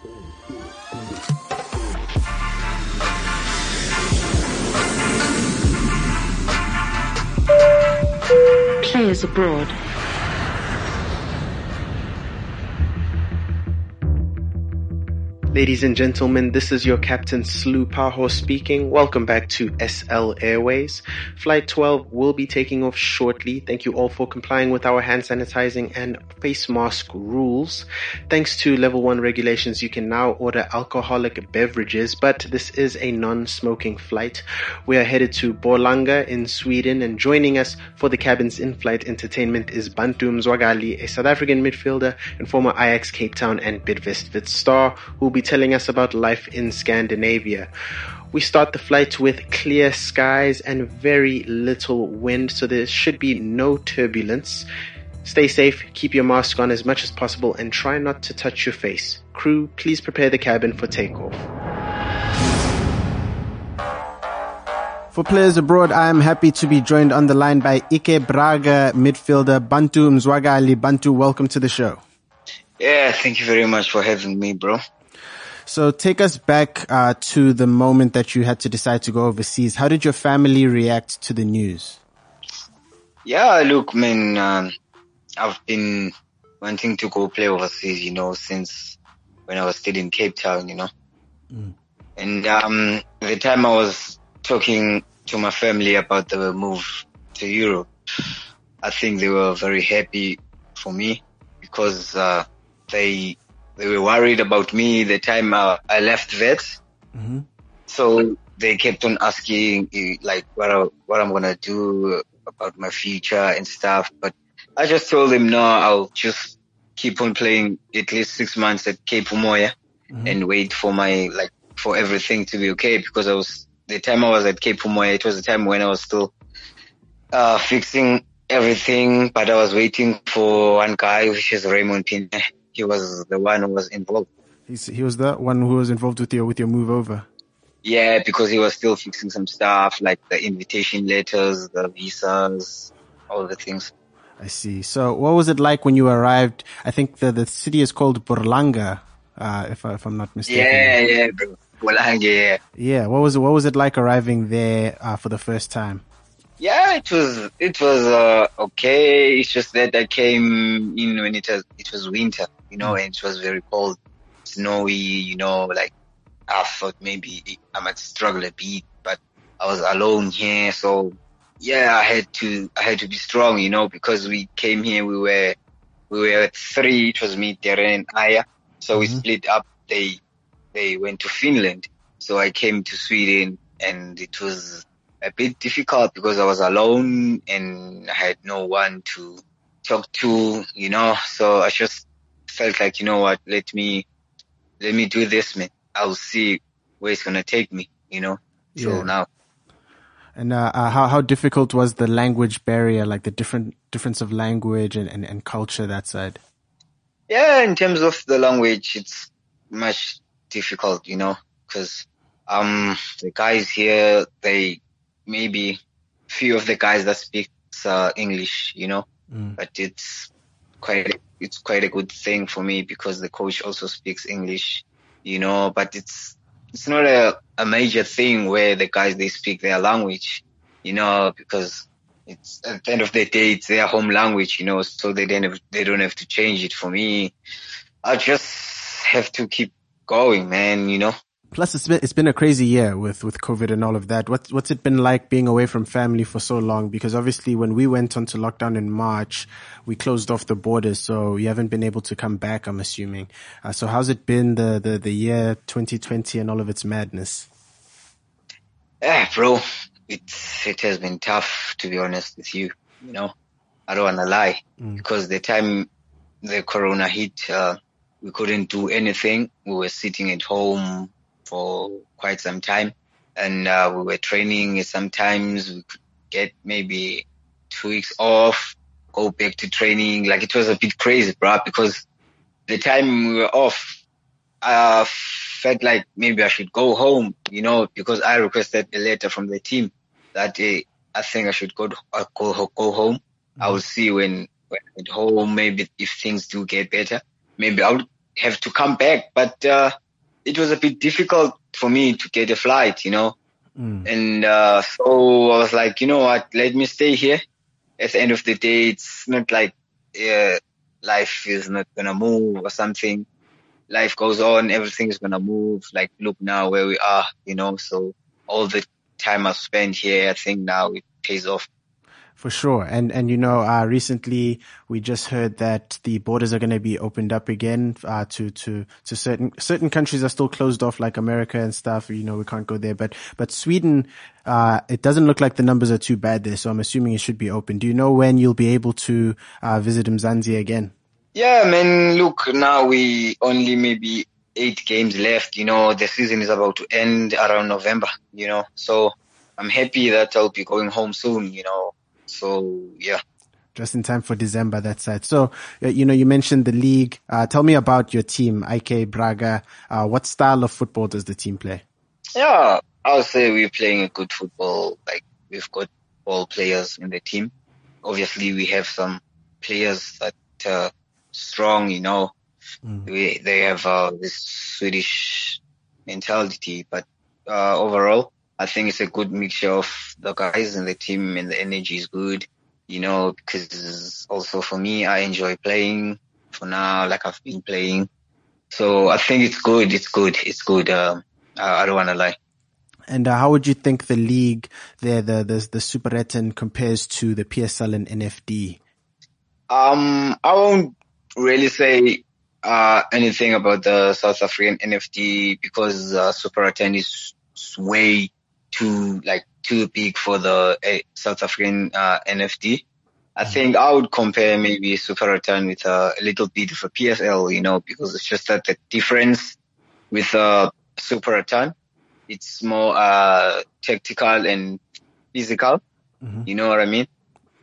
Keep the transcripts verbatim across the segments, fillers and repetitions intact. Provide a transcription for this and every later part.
Players abroad. Ladies and gentlemen, this is your Captain Slew Paho speaking. Welcome back to S L Airways. Flight twelve will be taking off shortly. Thank you all for complying with our hand sanitizing and face mask rules. Thanks to level one regulations, you can now order alcoholic beverages, but this is a non-smoking flight. We are headed to Borlänge in Sweden, and joining us for the cabin's in-flight entertainment is Bantu Mzwagali, a South African midfielder and former Ajax Cape Town and Bidvest Wit star, who will be telling us about life in Scandinavia. We start the flight with clear skies and very little wind, so there should be no turbulence. Stay safe, keep your mask on as much as possible, and try not to touch your face. Crew, please prepare the cabin for takeoff. For players abroad, I am happy to be joined on the line by Ike Braga midfielder Bantu Mzwagali. Bantu, welcome to the show. Yeah, thank you very much for having me, bro. So take us back uh, to the moment that you had to decide to go overseas. How did your family react to the news? Yeah, look, man, um, I've been wanting to go play overseas, you know, since when I was still in Cape Town, you know. Mm. And um, the time I was talking to my family about the move to Europe, I think they were very happy for me because uh, they... They were worried about me the time uh, I left vet. Mm-hmm. So they kept on asking, like, what, I, what I'm going to do about my future and stuff. But I just told them, no, I'll just keep on playing at least six months at Cape Umoya mm-hmm. and wait for my, like, for everything to be okay. Because I was, the time I was at Cape Umoya, it was the time when I was still uh fixing everything. But I was waiting for one guy, which is Raymond Pine. He was the one who was involved. He's, he was the one who was involved with your with your move over. Yeah, because he was still fixing some stuff like the invitation letters, the visas, all the things. I see. So, what was it like when you arrived? I think the the city is called Borlänge, uh, if I, if I'm not mistaken. Yeah, yeah, bro. Borlänge, yeah. Yeah. What was it? What was it like arriving there uh, for the first time? Yeah, it was it was uh, okay. It's just that I came in when it was it was winter. You know, and it was very cold, snowy, you know, like I thought maybe I might struggle a bit, but I was alone here. So yeah, I had to, I had to be strong, you know, because we came here, we were, we were three. It was me, Darren and Aya. So mm-hmm. we split up. They, they went to Finland. So I came to Sweden and it was a bit difficult because I was alone and I had no one to talk to, you know, so I just felt like, you know what, let me, let me do this, man. I'll see where it's going to take me, you know? Yeah. So now. And, uh, uh, how, how difficult was the language barrier, like the different, difference of language and, and, and culture that side? Yeah, in terms of the language, it's much difficult, you know, cause, um, the guys here, they, maybe few of the guys that speak, uh, English, you know, mm. but it's quite, it's quite a good thing for me because the coach also speaks English, you know, but it's, it's not a, a major thing where the guys, they speak their language, you know, because it's at the end of the day, it's their home language, you know, so they don't have, they don't have to change it. For me, I just have to keep going, man, you know. Plus, it's been, it's been a crazy year with, with COVID and all of that. What, what's it been like being away from family for so long? Because obviously when we went onto lockdown in March, we closed off the borders. So you haven't been able to come back, I'm assuming. Uh, so how's it been the, the, the year twenty twenty and all of its madness? Yeah, bro, it's, it has been tough, to be honest with you. You know, I don't want to lie mm. because the time the corona hit, uh, we couldn't do anything. We were sitting at home for quite some time and uh, we were training. Sometimes we could get maybe two weeks off, go back to training. Like it was a bit crazy, bro, because the time we were off, I felt like maybe I should go home, you know, because I requested a letter from the team that uh, I think I should go, uh, go, go home. Mm-hmm. I will see when, when at home, maybe if things do get better, maybe I'll have to come back. But uh, it was a bit difficult for me to get a flight, you know. Mm. And uh, so I was like, you know what, let me stay here. At the end of the day, it's not like uh, life is not going to move or something. Life goes on, everything is going to move. Like, look now where we are, you know. So all the time I've spent here, I think now it pays off. For sure. And, and, you know, uh, recently we just heard that the borders are going to be opened up again, uh, to, to, to certain, certain countries are still closed off, like America and stuff. You know, we can't go there, but, but Sweden, uh, it doesn't look like the numbers are too bad there. So I'm assuming it should be open. Do you know when you'll be able to, uh, visit Mzansi again? Yeah, man, look, now we only maybe eight games left. You know, the season is about to end around November, you know, so I'm happy that I'll be going home soon, you know. So, yeah. Just in time for December, that's it. So, you know, you mentioned the league. Uh, tell me about your team, I K Braga. Uh, what style of football does the team play? Yeah, I'll say we're playing a good football. Like, we've got all players in the team. Obviously, we have some players that uh strong, you know. Mm. We, they have uh, this Swedish mentality, but uh overall, I think it's a good mixture of the guys in the team, and the energy is good, you know, because also for me, I enjoy playing for now, like I've been playing. So I think it's good. It's good. It's good. Um, I, I don't want to lie. And uh, how would you think the league there, the, the, the Superettan compares to the P S L and N F D? Um, I won't really say uh anything about the South African N F D because uh, Superettan is way too like too big for the uh, South African uh, N F D. I mm-hmm. think I would compare maybe Superettan with uh, a little bit of a P S L, you know, because it's just that the difference with uh, Superettan, it's more uh tactical and physical. Mm-hmm. You know what I mean?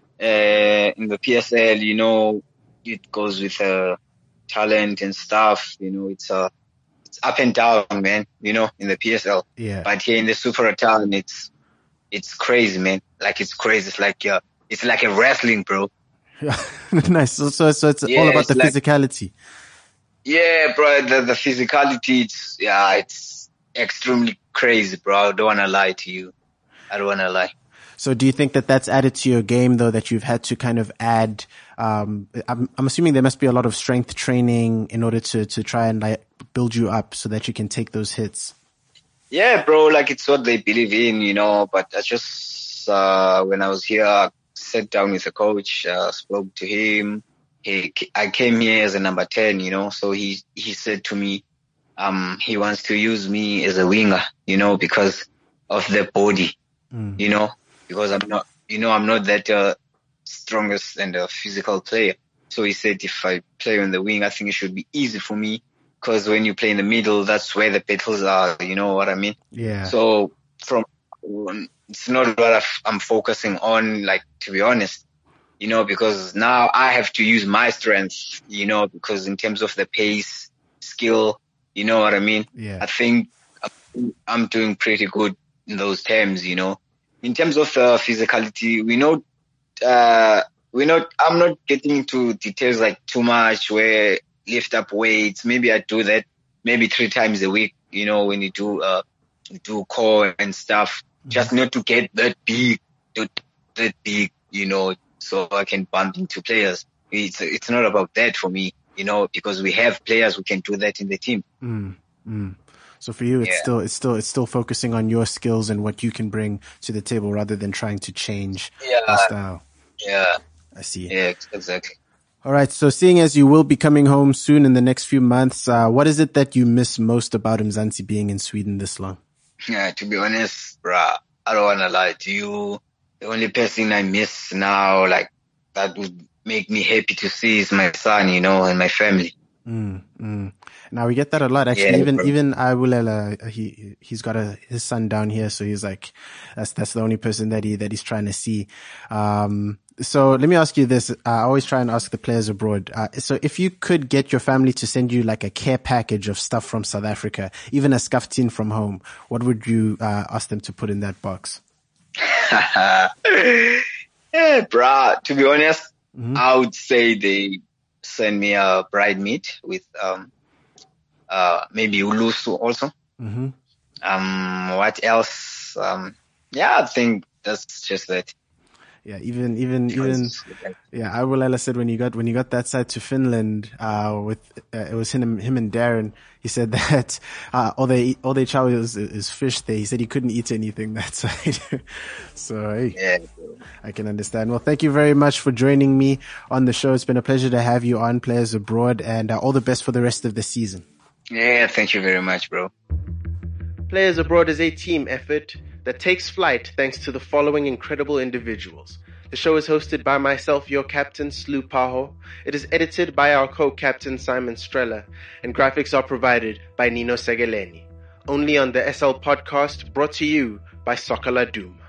Uh, in the P S L, you know, it goes with uh, talent and stuff. You know, it's uh, it's up and down, man. You know, in the P S L. Yeah. But here in the Superettan, it's it's crazy, man. Like it's crazy. It's like uh, it's like a wrestling, bro. Yeah. Nice. So so so it's yeah, all about the like, physicality. Yeah, bro. The the physicality. It's yeah, it's extremely crazy, bro. I don't wanna lie to you. I don't wanna lie. So do you think that that's added to your game, though, that you've had to kind of add, um, I'm, I'm assuming there must be a lot of strength training in order to, to try and like build you up so that you can take those hits? Yeah, bro, like it's what they believe in, you know, but I just, uh, when I was here, I sat down with the coach, uh, spoke to him. He, I came here as a number ten, you know, so he, he said to me, um, he wants to use me as a winger, you know, because of the body, mm. you know. Because I'm not, you know, I'm not that uh, strongest and uh, physical player. So he said if I play on the wing, I think it should be easy for me. Because when you play in the middle, that's where the battles are. You know what I mean? Yeah. So from it's not what I'm focusing on, like, to be honest. You know, because now I have to use my strength. You know, because in terms of the pace, skill, you know what I mean? Yeah. I think I'm doing pretty good in those terms. You know. In terms of uh, physicality, we know, uh, we know, I'm not getting into details like too much where lift up weights. Maybe I do that maybe three times a week, you know, when you do, uh, do core and stuff, mm-hmm. just not to get that big, that big, you know, so I can bump into players. It's, it's not about that for me, you know, because we have players who can do that in the team. Mm, mm. So for you, it's yeah. still, it's still, it's still focusing on your skills and what you can bring to the table rather than trying to change yeah. your style. Yeah. I see. Yeah, exactly. All right. So seeing as you will be coming home soon in the next few months, uh, what is it that you miss most about Mzansi being in Sweden this long? Yeah, to be honest, bruh, I don't want to lie to you. The only person I miss now, like, that would make me happy to see is my son, you know, and my family. Mm, mm. Now we get that a lot, actually. Yeah, even, bro. even Abulela, he, he's got a, his son down here. So he's like, that's, that's the only person that he, that he's trying to see. Um, so let me ask you this. Uh, I always try and ask the players abroad. Uh, so if you could get your family to send you like a care package of stuff from South Africa, even a skaftin from home, what would you, uh, ask them to put in that box? Yeah, bruh, to be honest, mm-hmm. I would say they send me a bride meat with, um, uh, maybe Ulusu also. Mm-hmm. Um, what else? Um, yeah, I think that's just that. Yeah, even even even yeah, Awulala said when you got when you got that side to Finland, uh, with uh, it was him him and Darren. He said that uh, all they eat, all they chow is, is fish there. He said he couldn't eat anything that side. So hey, yeah, I can understand. Well, thank you very much for joining me on the show. It's been a pleasure to have you on Players Abroad, and uh, all the best for the rest of the season. Yeah, thank you very much, bro. Players Abroad is a team effort that takes flight thanks to the following incredible individuals. The show is hosted by myself, your captain, Slu Paho. It is edited by our co-captain, Simon Strella, and graphics are provided by Nino Segeleni. Only on the S L podcast, brought to you by Soccer La Doom.